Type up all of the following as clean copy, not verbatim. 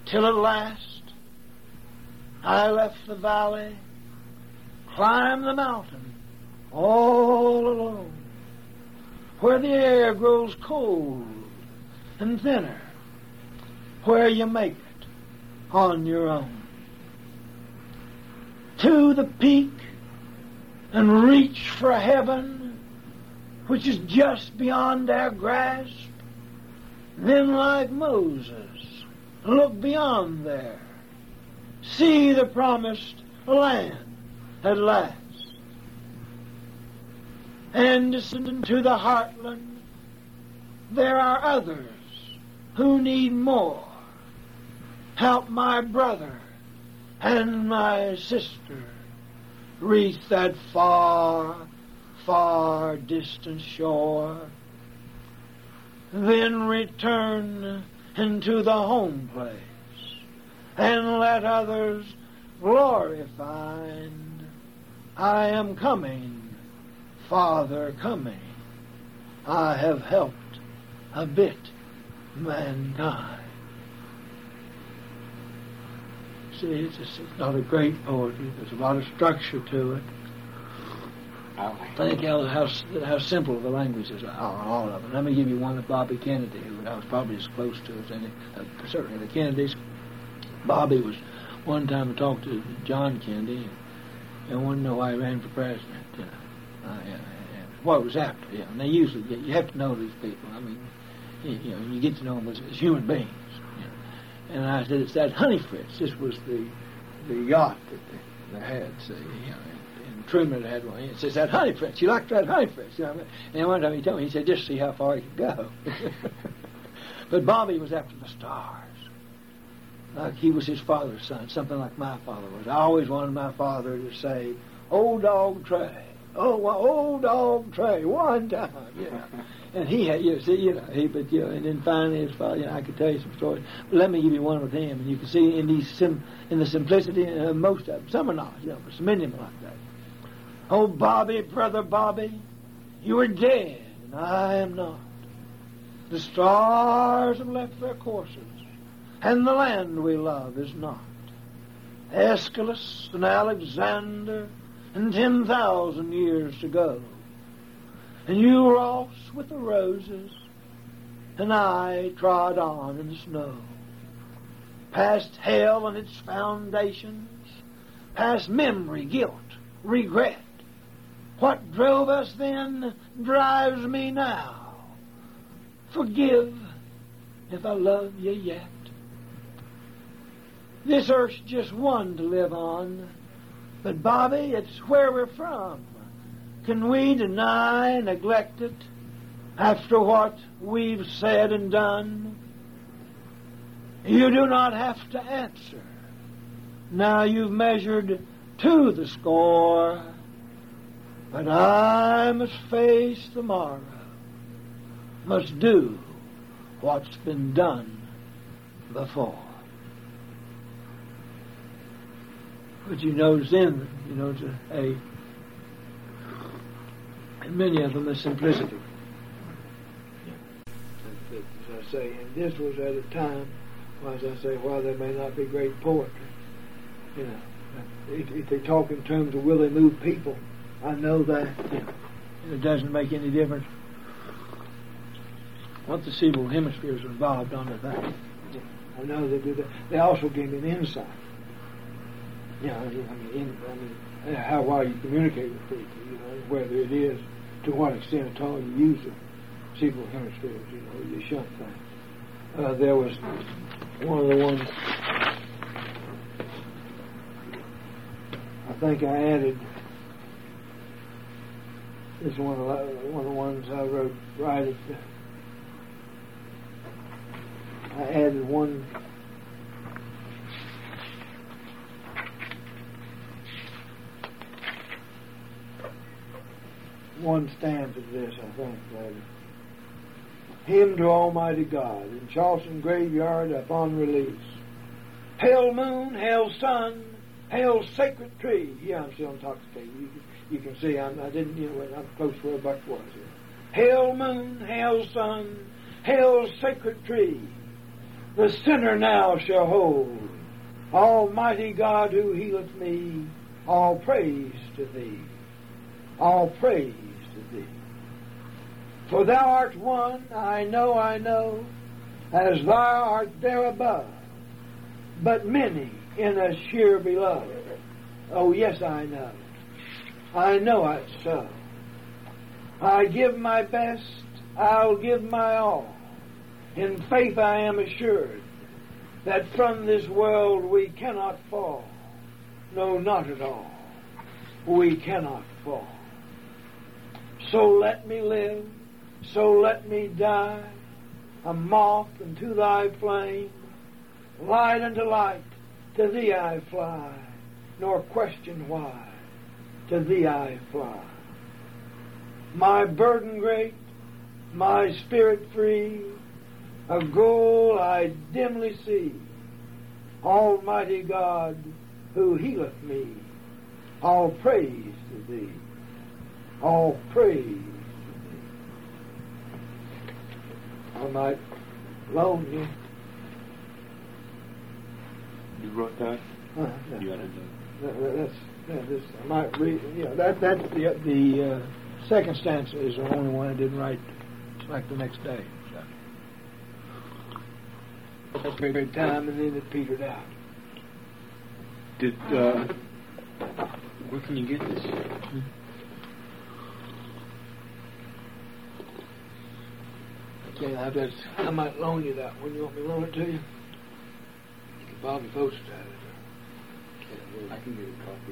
till at last I left the valley, climbed the mountain all alone, where the air grows cold and thinner, where you make it on your own. To the peak and reach for heaven, which is just beyond our grasp. Then, like Moses, look beyond there, see the promised land at last. And to the heartland, there are others who need more. Help my brother and my sister reach that far, far distant shore. Then return into the home place and let others glory find. I am coming, Father, coming. I have helped a bit mankind. See, it's not a great poetry. There's a lot of structure to it. I think how simple the language is, all of it. Let me give you one of Bobby Kennedy, who I was probably as close to as any, certainly the Kennedys. Bobby was one time I talked to John Kennedy, and wanted to know why he ran for president. What it was after. And they usually you have to know these people. I mean, you get to know them as human beings. And I said, it's that Honey Fritz. This was the yacht that they had, see, and Truman had one. It says, that Honey Fritz. You like that Honey Fritz? And one time he told me, he said, just see how far he could go. But Bobby was after the stars. Like he was his father's son, something like my father was. I always wanted my father to say, "Old Dog Tray. Oh, Old Dog Tray," one time, And he had, and then finally his father, I could tell you some stories. But let me give you one with him, and you can see in in the simplicity of most of them. Some are not, but many of them are like that. Oh, Bobby, brother Bobby, you are dead, and I am not. The stars have left their courses, and the land we love is not. Aeschylus and Alexander, and 10,000 years to go. And you Ross with the roses, and I trod on in the snow. Past hell and its foundations, past memory, guilt, regret. What drove us then drives me now. Forgive if I love you yet. This earth's just one to live on, but Bobby, it's where we're from. Can we deny, neglect it, after what we've said and done? You do not have to answer. Now you've measured to the score, but I must face the morrow, must do what's been done before. But you notice then, and many of them, the simplicity. As I say, and this was at a time, as I say, while there may not be great poetry, if they talk in terms of will they move people, I know that it doesn't make any difference what the cerebral hemispheres are involved under that. I know they do that. They also give me an insight. How well you communicate with people, whether it is, to what extent at all you use the cerebral hemispheres, you shunt things. There was one of the ones, I think I added, this is one of the ones I wrote right at I added one stanza to this, I think, later. Hymn to Almighty God in Charleston graveyard upon release. Hail moon, hail sun, hail sacred tree. Yeah, I'm still intoxicated. You can see I didn't, I'm close to where Buck was here. Hail moon, hail sun, hail sacred tree. the sinner now shall hold. Almighty God who healeth me, all praise to Thee. All praise to Thee. For Thou art one, I know, as Thou art there above, but many in us here below. Oh, yes, I know it's so. I give my best, I'll give my all. In faith I am assured that from this world we cannot fall. No, not at all. We cannot fall. So let me live, so let me die, a moth unto Thy flame, light unto light, to Thee I fly, nor question why, to Thee I fly. My burden great, my spirit free, a goal I dimly see, Almighty God who healeth me, all praise to Thee, all praise to Thee. I might loan you. You wrote that? Yeah. You added This I might read. That's the second stanza is the only one I didn't write. It's like the next day. So. That's a very good time, and then it petered out. Did where can you get this? Okay, I might loan you that one. You want me to loan it to you? You can probably post it at it. I can get a copy,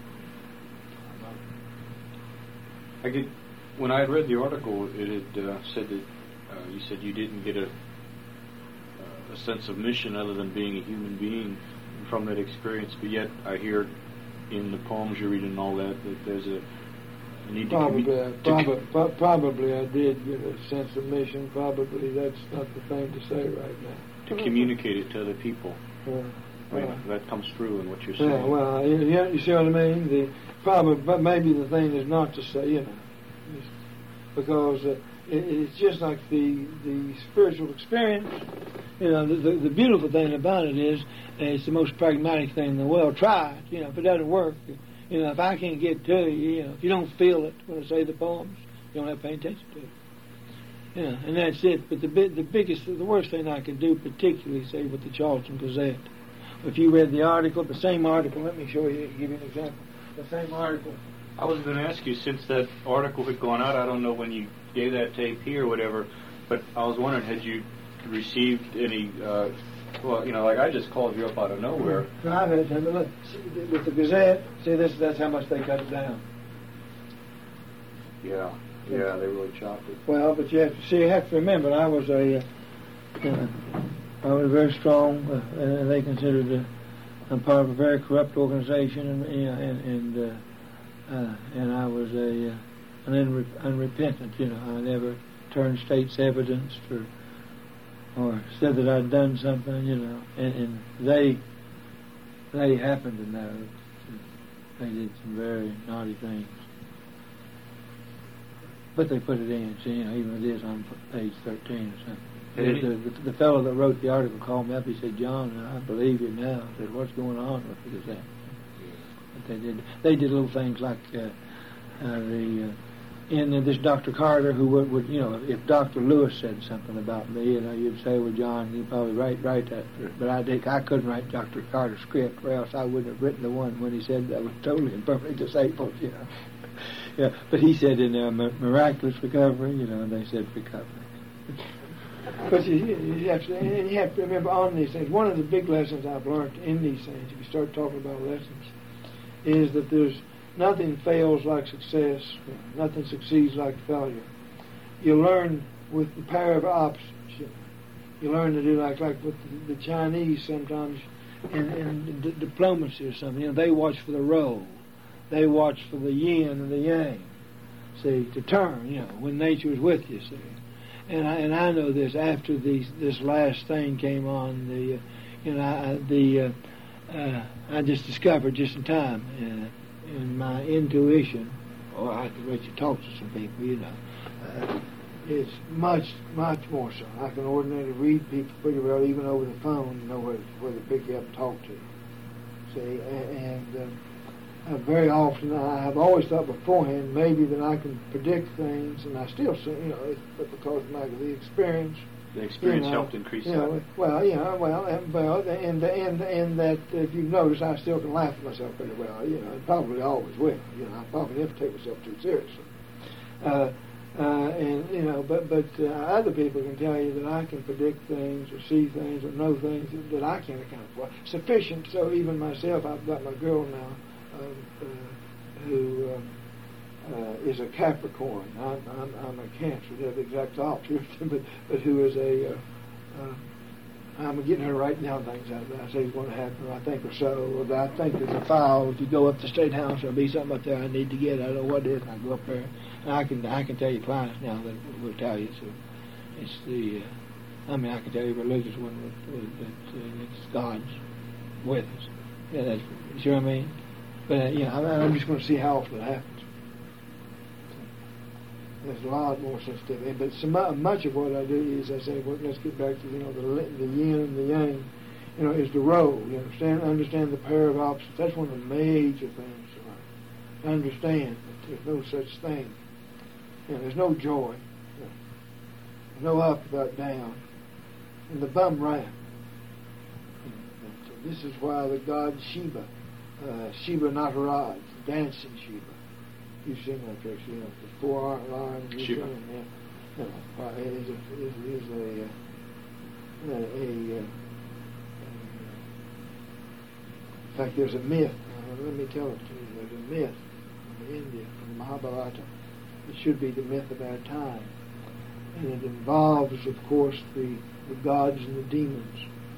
yeah. When I had read the article, it had said that you said you didn't get a sense of mission other than being a human being from that experience, but yet I hear in the poems you read and all that there's a need to Probably I did get a sense of mission. Probably that's not the thing to say right now. To communicate it to other people. That comes through in what you're saying. Yeah, well, you see what I mean? But maybe the thing is not to say, because it's just like the spiritual experience. The beautiful thing about it is it's the most pragmatic thing in the world. Try it. If it doesn't work, if I can't get to you, if you don't feel it when I say the poems, you don't have to pay attention to it. And that's it. But the worst thing I could do, particularly, say, with the Charleston Gazette. If you read the article, the same article, let me show you, give you an example. The same article. I was going to ask you, since that article had gone out, I don't know when you gave that tape here or whatever, but I was wondering, had you received any, like I just called you up out of nowhere. I've had time. Look, with the Gazette, see, that's how much they cut it down. Yeah, they really chopped it. Well, but you have to remember, I was very strong, and they considered I'm part of a very corrupt organization, and I was an unrepentant. I never turned state's evidence or said that I'd done something. And they happened to know they did some very naughty things, but they put it in. So, even if it is on page 13 or something. The fellow that wrote the article called me up. He said, "John, I believe you now." I said, "What's going on with the Gazette?" But they did little things like this Dr. Carter, who would if Dr. Lewis said something about me, you'd say, "Well, John, you probably write that." But I couldn't write Dr. Carter's script, or else I wouldn't have written the one when he said that was totally and perfectly disabled. Yeah, but he said in there miraculous recovery. And they said recovery. But you have to remember on these things. One of the big lessons I've learned in these things, if you start talking about lessons, is that there's nothing fails like success. Nothing succeeds like failure. You learn with the power of opposites. You learn to do like with the Chinese sometimes in diplomacy or something. They watch for the role. They watch for the yin and the yang. See, to turn. When nature is with you. See. And I know this after this last thing came on. I just discovered just in time in my intuition. I could let you talk to some people, It's much, much more so. I can ordinarily read people pretty well, even over the phone, know where to pick you up and talk to you. See, and very often I've always thought beforehand maybe that I can predict things, and I still say, but because of the experience. The experience helped increase that. And that if you notice, I still can laugh at myself pretty well. And probably always will. I probably never take myself too seriously. But other people can tell you that I can predict things or see things or know things that I can't account for. Sufficient, so even myself, I've got my girl now who is a Capricorn. I'm a Cancer. They're the exact opposite, but who is I'm getting her writing down things I say is going to happen, I think, or so. Or I think there's a file. If you go up to the State House, there'll be something up there I need to get. I don't know what it is. And I go up there. And I can tell you clients now that will tell you. So it's the. I can tell you religious one that it's God's with us. Yeah, that's. You see what I mean? But I'm just going to see how often it happens. There's a lot more sensitivity, but so much of what I do is I say, well, let's get back to the yin and the yang. Is the role. You understand the pair of opposites. That's one of the major things. Understand that there's no such thing. There's no joy. There's no up without down. And the bum ran. This is why the god Shiva, Shiva Nataraj, dancing Shiva. You've seen that picture, the 4 arms. Shiva. Is in fact, there's a myth. Let me tell it to you. There's a myth from India, from Mahabharata. It should be the myth of our time. And it involves, of course, the gods and the demons.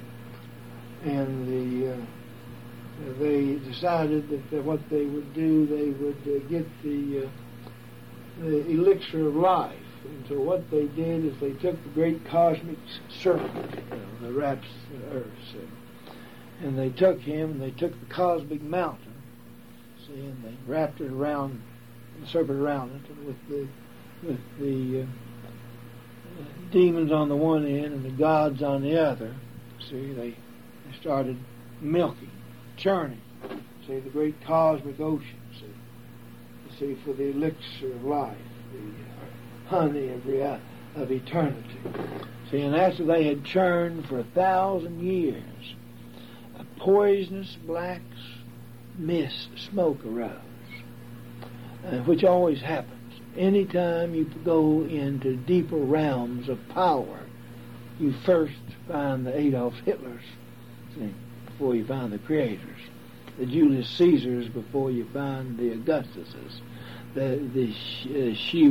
And they decided that what they would do, they would get the elixir of life. And so what they did is they took the great cosmic serpent that wraps the earth, and they took him and they took the cosmic mountain, and they wrapped it around the serpent around it, and with the demons on the one end and the gods on the other. They started milking, churning. The great cosmic ocean. For the elixir of life, the honey of eternity. And after they had churned for 1,000 years, a poisonous black mist, smoke arose, which always happens. Anytime you go into deeper realms of power, you first find the Adolf Hitlers, before you find the creators. The Julius Caesars before you find the Augustuses. The Xi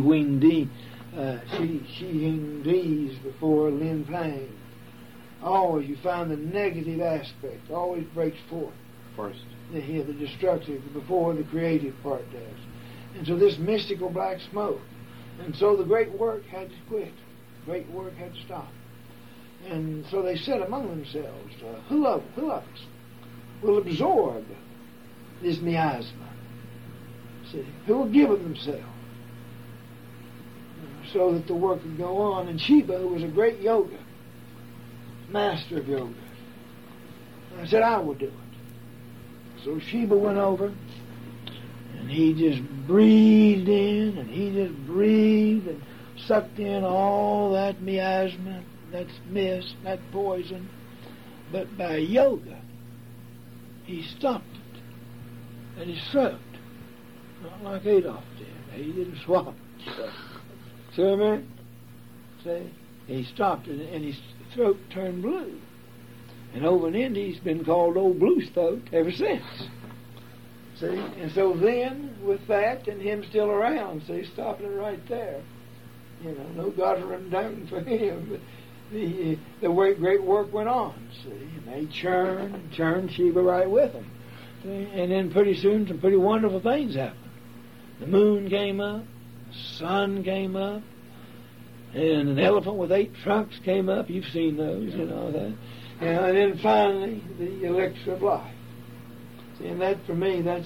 Jinpings before Lin Pang. Always you find the negative aspect. Always breaks forth. First. The destructive before the creative part does. And so this mystical black smoke. And so the great work had to quit. Great work had to stop. And so they said among themselves, who of us will absorb this miasma? Who will give of themselves so that the work would go on? And Shiva, who was a great yoga, master of yoga, said, I will do it. So Shiva went over, and he just breathed in, and he just breathed and sucked in all that miasma, that mist, that poison. But by yoga, he stopped it at his throat. Not like Adolf did. He didn't swallow it. See what I mean? See? He stopped it, and his throat turned blue. And over in India, he's been called Old Blue Throat ever since. See? And so then, with that, and him still around, see, stopping it right there. No God run down for him. But the great work went on, see? And they churned Shiva right with them. See? And then pretty soon, some pretty wonderful things happened. The moon came up, the sun came up, and an elephant with 8 trunks came up. You've seen those, that. And then finally, the elixir of life. See, and that, for me, that's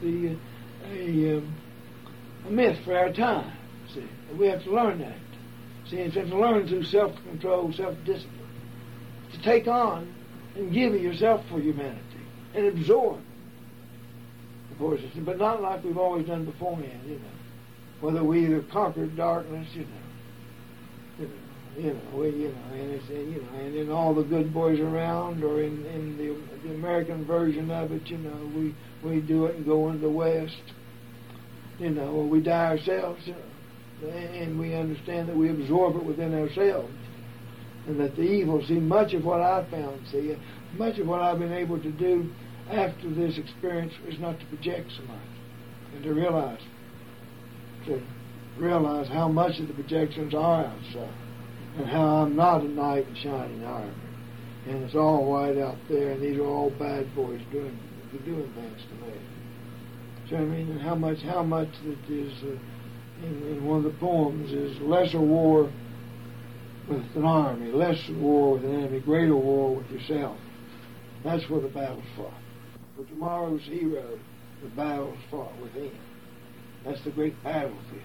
a myth for our time. See, we have to learn that. See, and to learn through self-control, self-discipline, to take on and give of yourself for humanity and absorb the forces, but not like we've always done beforehand, you know. Whether we either conquered darkness, and it's and in all the good boys around, or in the American version of it, you know, we do it and go into the West, you know, or we die ourselves, you know, and we understand that we absorb it within ourselves, and that the evil. See, much of what I found, much of what I've been able to do after this experience is not to project so much, and to realize how much of the projections are outside, and how I'm not a knight in shining armor, and it's all white out there, and these are all bad boys doing things to me. So I mean, and how much that is in one of the poems is lesser war with an army, lesser war with an enemy, greater war with yourself. That's where the battle's fought. For tomorrow's hero, the battle's fought within. That's the great battlefield.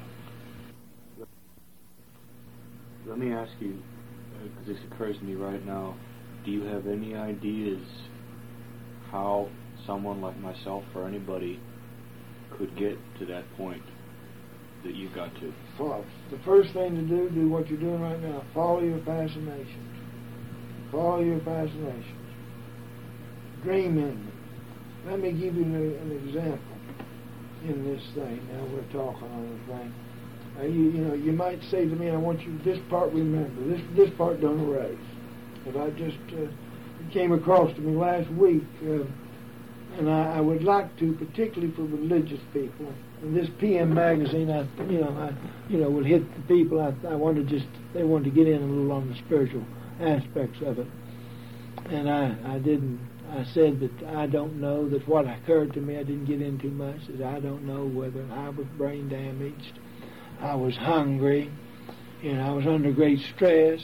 Let me ask you, because this occurs to me right now, do you have any ideas how someone like myself or anybody could get to that point that you got to? The first thing to do what you're doing right now. Follow your fascinations. Follow your fascinations. Dream in them. Let me give you an example in this thing. Now we're talking on the thing. You might say to me, I want you, this part remember, this part don't erase. But I just, it came across to me last week, and I would like to, particularly for religious people, in this PM magazine, would hit the people, I wanted they wanted to get in a little on the spiritual aspects of it. And I said that I don't know, that what occurred to me, I didn't get into much, that I don't know whether I was brain damaged, I was hungry, I was under great stress,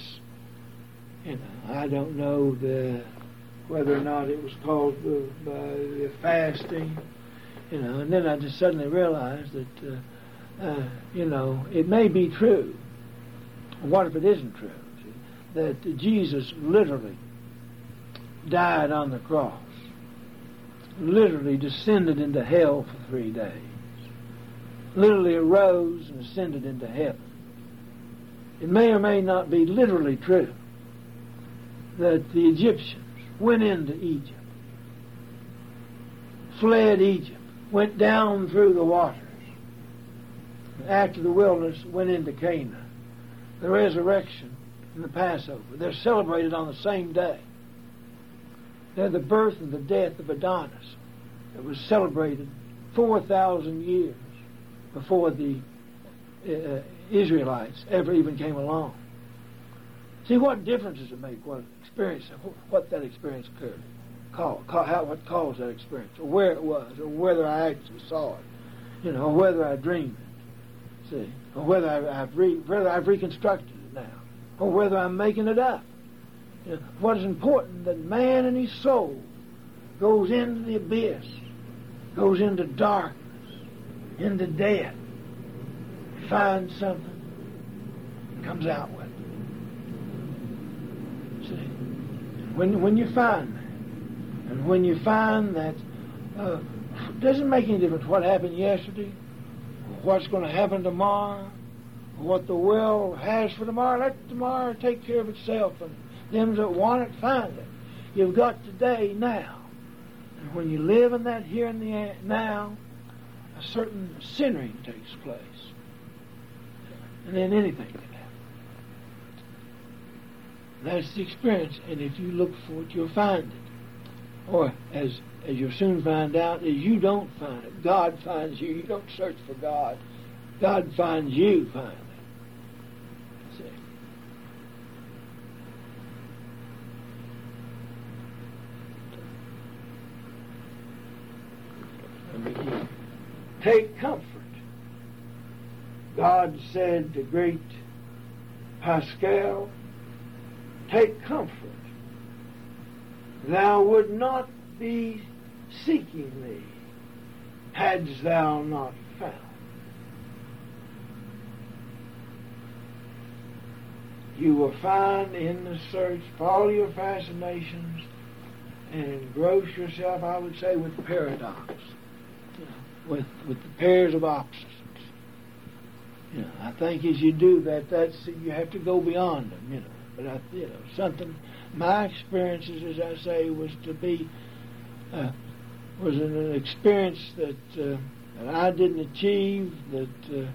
I don't know whether or not it was caused by the fasting, and then I just suddenly realized that, it may be true. What if it isn't true? See, that Jesus literally died on the cross, literally descended into hell for 3 days, literally arose and ascended into heaven. It may or may not be literally true that the Egyptians went into Egypt, fled Egypt, went down through the waters, after the wilderness went into Canaan. The resurrection and the Passover, they're celebrated on the same day. They're the birth and the death of Adonis. It was celebrated 4,000 years before the Israelites ever even came along. See, what difference does it make what that experience occurred, what caused that experience, or where it was, or whether I actually saw it, or whether I dreamed it, see, or whether I've reconstructed it now, or whether I'm making it up. What is important, that man and his soul goes into the abyss, goes into darkness, into death, finds something, comes out with it. See, when you find that, and when you find that, it doesn't make any difference what happened yesterday, or what's going to happen tomorrow, or what the world has for tomorrow. Let tomorrow take care of itself, and them that want it, find it. You've got today, now. And when you live in that here and the now, a certain centering takes place. And then anything can happen. That's the experience. And if you look for it, you'll find it. Or, as you'll soon find out, is you don't find it. God finds you. You don't search for God. God finds you, finally. Take comfort. God said to great Pascal, take comfort. Thou would not be seeking me hadst thou not found. you will find in the search for all your fascinations and engross yourself, I would say, with paradox, with the pairs of opposites. I think as you do that, you have to go beyond them. But something. My experiences, as I say, was an experience that I didn't achieve, that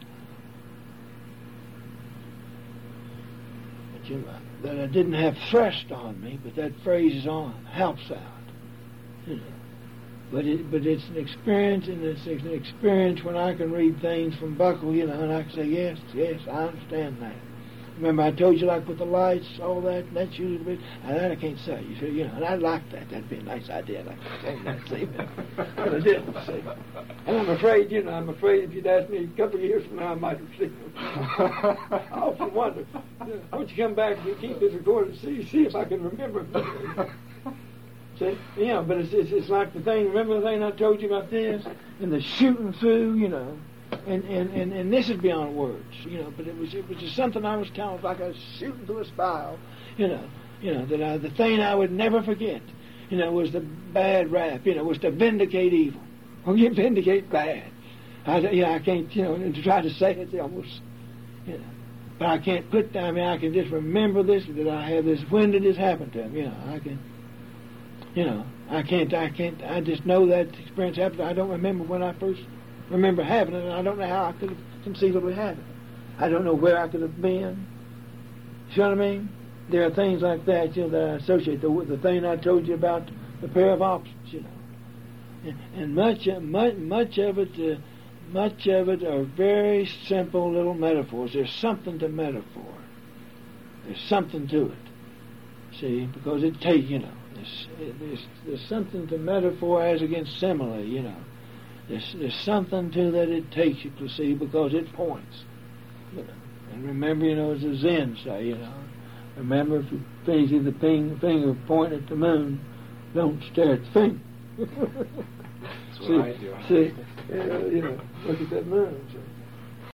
I didn't have thrust on me, but that phrase is on, helps out. But it's an experience, and it's an experience when I can read things from Buckle, and I can say, yes, I understand that. Remember I told you, like with the lights, all that, and that's usually, and that I can't say. You see, and I like that. That'd be a nice idea. I'd like to say that, see, but I didn't see. And I'm afraid if you'd asked me a couple of years from now, I might have seen them. I often wonder, won't you come back and keep this recorded and see if I can remember them. See, but it's like the thing. Remember the thing I told you about this, and the shooting through, and this is beyond words, But it was just something I was telling, like I was shooting through a spiral, that the thing I would never forget, was the bad rap, was to vindicate evil, or you vindicate bad. I can't, to try to say it almost, but I can't put down. I can just remember this, that I have this. When did this happen to him? I can. I just know that experience happened. I don't remember when I first remember having it, and I don't know how I could have conceivably had it. I don't know where I could have been. You know what I mean? There are things like that, that I associate with the thing I told you about the pair of opposites, And much of it are very simple little metaphors. There's something to metaphor. There's something to it. See, because it takes, there's something to metaphor as against simile, There's something to that it takes you to see, because it points. And remember, as the Zen say, remember, if you see the finger pointing at the moon, don't stare at the finger. That's what I do. See, look at that moon. See?